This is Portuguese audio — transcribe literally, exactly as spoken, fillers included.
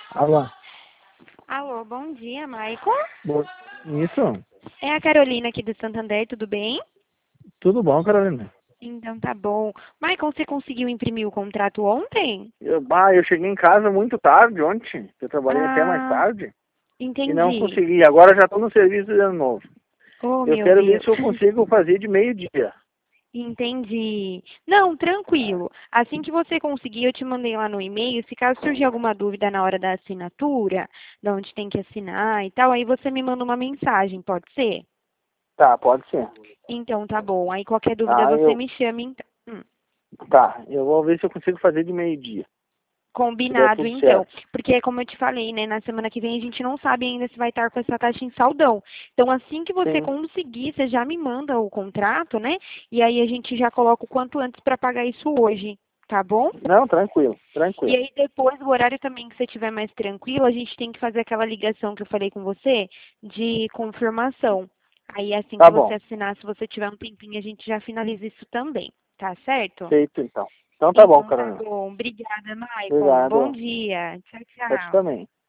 Alô? Alô, bom dia, Maicon. Bo- Isso? É a Carolina aqui do Santander, tudo bem? Tudo bom, Carolina? Então tá bom. Maicon, você conseguiu imprimir o contrato ontem? Eu, bah, eu cheguei em casa muito tarde ontem. Eu trabalhei até mais Ah, tarde e não entendi. consegui. Agora já estou no serviço de ano novo. Oh, Eu meu quero ver Deus. se eu consigo fazer de meio-dia. Entendi. Não, tranquilo. Assim que você conseguir, eu te mandei lá no e-mail. Se caso surgir alguma dúvida na hora da assinatura, de onde tem que assinar e tal, aí você me manda uma mensagem, pode ser? Tá, pode ser. Então tá bom. Aí qualquer dúvida Tá, você eu, me chama, então. Hum. tá, eu vou ver se eu consigo fazer de meio-dia. Se der Combinado, tudo então. certo. Porque, como eu te falei, né, na semana que vem a gente não sabe ainda se vai estar com essa taxa em saldão. Então, assim que você Sim. conseguir, você já me manda o contrato, né? E aí a gente já coloca o quanto antes para pagar isso hoje, tá bom? Não, tranquilo, E tranquilo. aí depois, o horário também que você estiver mais tranquilo, a gente tem que fazer aquela ligação que eu falei com você de confirmação. Aí, assim que Tá você bom. assinar, se você tiver um tempinho, a gente já finaliza isso também, tá certo? Feito então. Então tá bom, Então tá Carolina. bom. Obrigada, Maicon. Bom Obrigado. dia. Tchau, Pra ti tchau. também.